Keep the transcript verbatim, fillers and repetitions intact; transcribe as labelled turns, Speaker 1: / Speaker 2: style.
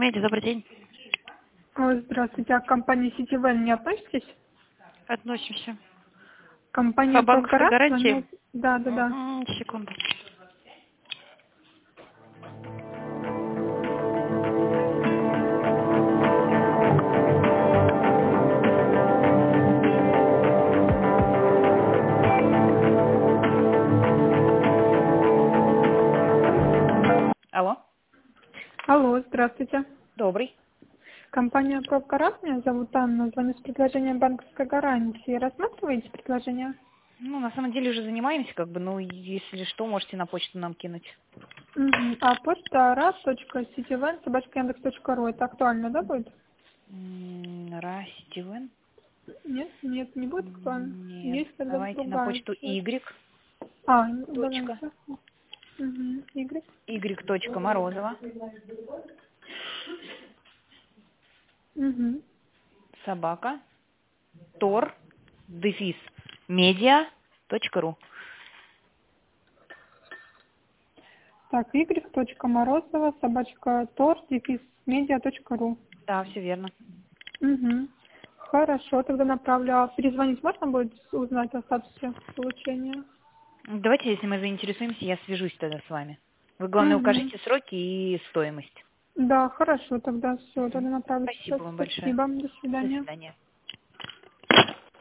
Speaker 1: Медиа, добрый день.
Speaker 2: Ой, здравствуйте. А к компании Ситивен не относитесь?
Speaker 1: Относимся.
Speaker 2: Компания
Speaker 1: По банковской
Speaker 2: Павгарант
Speaker 1: гарантии?
Speaker 2: звонила... Да, да, да.
Speaker 1: М, Секунду. Алло,
Speaker 2: Алло, здравствуйте.
Speaker 1: добрый.
Speaker 2: Компания Павгарант, меня зовут Анна, звоню с предложением банковской гарантии. Рассматриваете предложение?
Speaker 1: Ну, на самом деле уже занимаемся, как бы, ну, если что, можете на почту нам кинуть.
Speaker 2: Угу. А почта рас.ситивен собачка яндекс точка ру. Это актуально, да, будет?
Speaker 1: М, Ра, Стивен?
Speaker 2: Нет, нет, не будет актуально.
Speaker 1: Нет.
Speaker 2: Есть тогда
Speaker 1: Давайте на
Speaker 2: другая.
Speaker 1: почту Y,
Speaker 2: А, ну,
Speaker 1: точка,
Speaker 2: давайте. Угу. Y.
Speaker 1: Y, точка, Морозова,
Speaker 2: Угу.
Speaker 1: собака, Тор, дефис, медиа, точка ру.
Speaker 2: Так, y. Морозова, собачка тор, дефис, медиа точка ру.
Speaker 1: Да, все верно.
Speaker 2: Угу. Хорошо, тогда направлю. А перезвонить можно будет узнать о статусе получения?
Speaker 1: Давайте, если мы заинтересуемся, я свяжусь тогда с вами. Вы, главное,
Speaker 2: Угу.
Speaker 1: укажите сроки и стоимость.
Speaker 2: Да, хорошо, тогда все, тогда направлю
Speaker 1: Спасибо
Speaker 2: сейчас.
Speaker 1: вам большое.
Speaker 2: Спасибо, до
Speaker 1: До
Speaker 2: свидания.
Speaker 1: свидания.